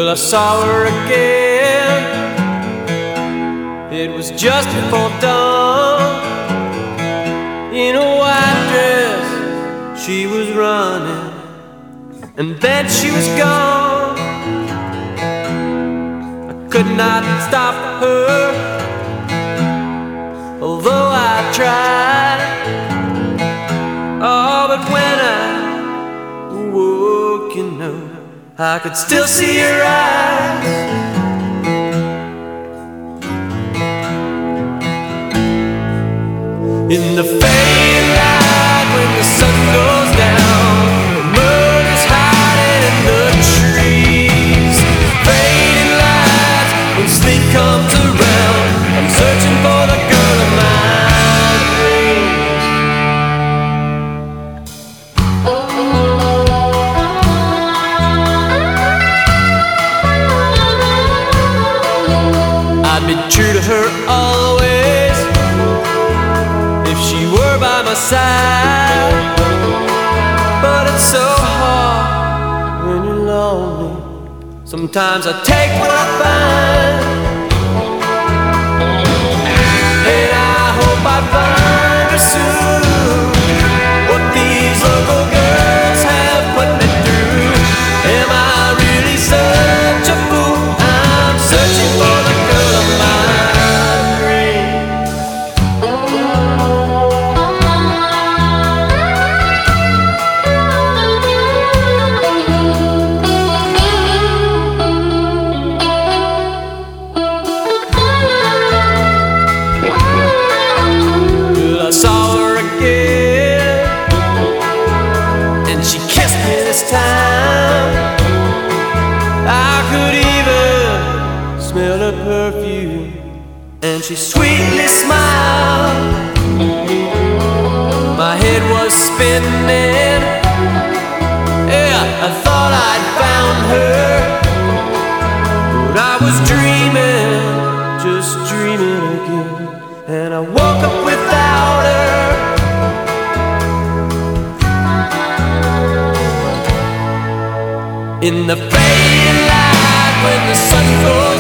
I saw her again. It was just before dawn. In a white dress, she was running, and then she was gone. I could not stop her, although I tried. Oh, but when I woke, you know, I could still see her eyes. In the fading light, when the sun goes down, the moon is hiding in the trees. Fading lights, when sleep comes around, I'm searching for the girl of my dreams. I'd be true to her always if she were by my side. But it's so hard when you're lonely. Sometimes I take what I find, and I hope I find her soon. What these local girls have put me through. Am I really such a fool? I'm searching for the girl of my dreams. Well, I saw her again, and she kissed me this time. I could even smell her perfume, and she sweetly smiled. My head was spinning. Yeah, I thought I'd found her, but I was dreaming, just dreaming again. And I woke up without her. In the fading light, when the sun goes